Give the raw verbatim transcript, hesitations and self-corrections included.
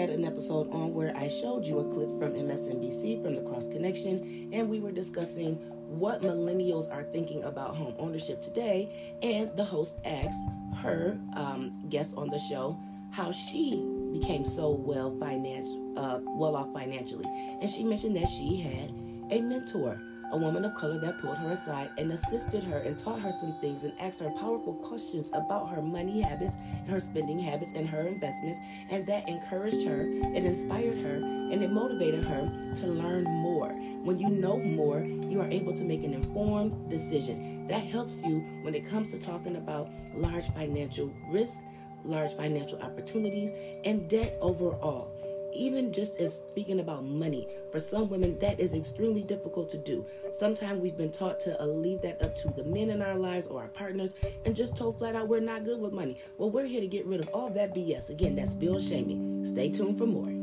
had an episode on where I showed you a clip from M S N B C from the Cross Connection, and we were discussing what millennials are thinking about home ownership today. And the host asked her um, guest on the show how she became so well finance, uh, well off financially. And she mentioned that she had a mentor, a woman of color that pulled her aside and assisted her and taught her some things and asked her powerful questions about her money habits, her spending habits, and her investments. And that encouraged her, it inspired her, and it motivated her to learn more. When you know more, you are able to make an informed decision. That helps you when it comes to talking about large financial risk, large financial opportunities, and debt overall. Even just as speaking about money, for some women, that is extremely difficult to do. Sometimes we've been taught to uh, leave that up to the men in our lives or our partners and just told flat out we're not good with money. Well, we're here to get rid of all that B S. Again, that's bill shaming. Stay tuned for more.